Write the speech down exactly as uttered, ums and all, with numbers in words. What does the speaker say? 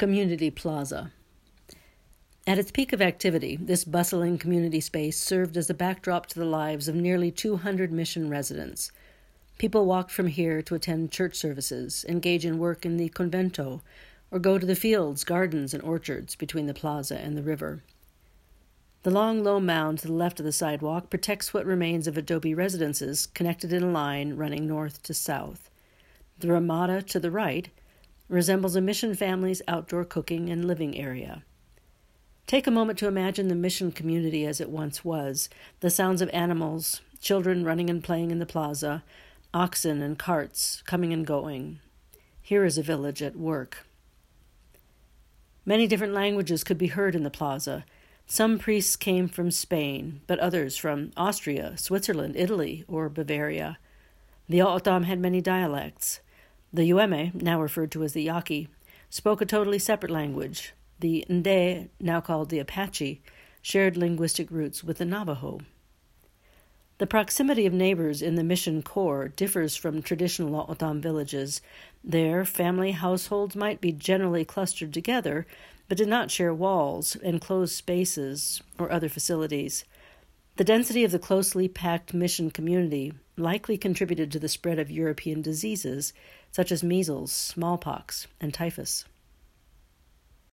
Community Plaza. At its peak of activity, this bustling community space served as a backdrop to the lives of nearly two hundred mission residents. People walked from here to attend church services, engage in work in the convento, or go to the fields, gardens, and orchards between the plaza and the river. The long, low mound to the left of the sidewalk protects what remains of adobe residences connected in a line running north to south. The Ramada to the right resembles a mission family's outdoor cooking and living area. Take a moment to imagine the mission community as it once was, the sounds of animals, children running and playing in the plaza, oxen and carts coming and going. Here is a village at work. Many different languages could be heard in the plaza. Some priests came from Spain, but others from Austria, Switzerland, Italy, or Bavaria. The O'odham had many dialects. The Yueme, now referred to as the Yaqui, spoke a totally separate language. The Nde, now called the Apache, shared linguistic roots with the Navajo. The proximity of neighbors in the mission core differs from traditional O'odham villages. There, family households might be generally clustered together, but did not share walls, enclosed spaces, or other facilities. The density of the closely packed mission community likely contributed to the spread of European diseases, such as measles, smallpox, and typhus.